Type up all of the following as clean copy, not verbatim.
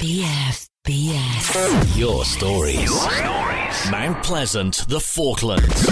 BFBS. Your stories. Mount Pleasant, the Falklands.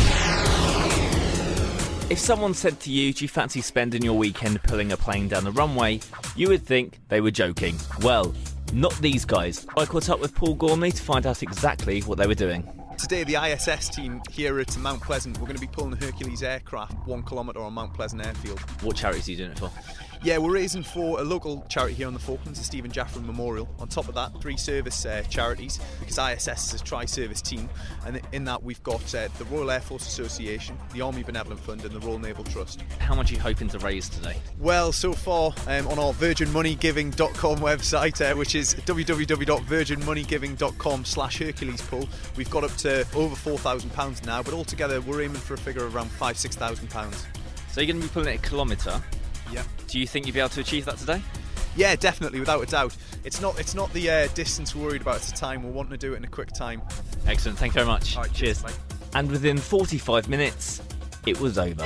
If someone said to you, do you fancy spending your weekend pulling a plane down the runway, you would think they were joking. Well, not these guys. I caught up with Paul Gormley to find out exactly what they were doing. Today, the ISS team here at Mount Pleasant, we're going to be pulling a Hercules aircraft 1 kilometre on Mount Pleasant Airfield. What charities are you doing it for? Yeah, we're raising for a local charity here on the Falklands, the Stephen Jaffrin Memorial. On top of that, 3 service charities, because ISS is a tri-service team, and in that we've got the Royal Air Force Association, the Army Benevolent Fund and the Royal Naval Trust. How much are you hoping to raise today? Well, so far on our virginmoneygiving.com website, which is www.virginmoneygiving.com/Hercules pull, we've got up to over £4,000 now, but altogether we're aiming for a figure of around £5,000-6,000. So you're going to be pulling it a kilometre? Yeah. Do you think you'll be able to achieve that today? Yeah, definitely, without a doubt. It's not the distance we're worried about, it's the time. We're wanting to do it in a quick time. Excellent, thank you very much. All right, cheers. Bye. And within 45 minutes, it was over.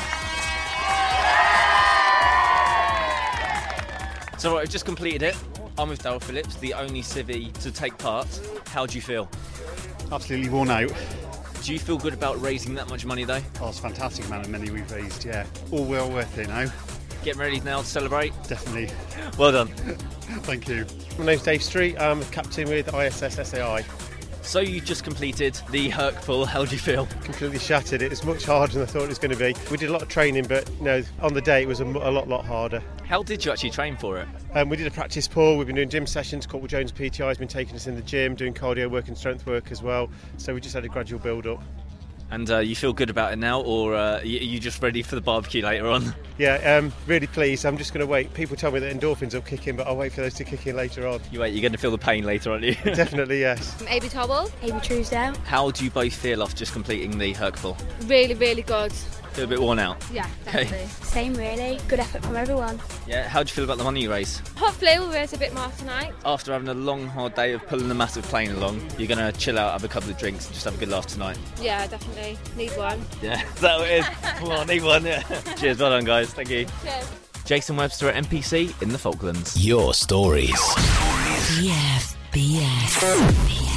So I've just completed it. I'm with Darryl Phillips, the only civvy to take part. How do you feel? Absolutely worn out. Do you feel good about raising that much money though? Oh, it's a fantastic amount of money we've raised, yeah. All well worth it now. Getting ready now to celebrate? Definitely. Well done. Thank you. My name's Dave Street, I'm a captain with ISS SAI. So you just completed the Herc pull, how do you feel? Completely shattered. It was much harder than I thought it was going to be. We did a lot of training, but on the day it was a lot harder. How did you actually train for it? We did a practice pull, we've been doing gym sessions. Corporal Jones PTI has been taking us in the gym, doing cardio work and strength work as well. So we just had a gradual build up. And you feel good about it now, or are you just ready for the barbecue later on? Yeah, really pleased. I'm just going to wait. People tell me that endorphins will kick in, but I'll wait for those to kick in later on. You wait, you're going to feel the pain later, aren't you? Definitely, yes. I'm Amy Tobble. Amy Truesdale. How do you both feel after just completing the Herc pull? Really, really good. Feel a bit worn out? Yeah, definitely. Okay. Same really. Good effort from everyone. Yeah, how do you feel about the money you raise? Hopefully we'll raise a bit more tonight. After having a long, hard day of pulling a massive plane along, you're going to chill out, have a couple of drinks and just have a good laugh tonight? Yeah, definitely. Need one. Yeah, is that what it is? Come on, need one, yeah. Cheers, well done guys, thank you. Cheers. Jason Webster at NPC in the Falklands. Your stories. BFBS.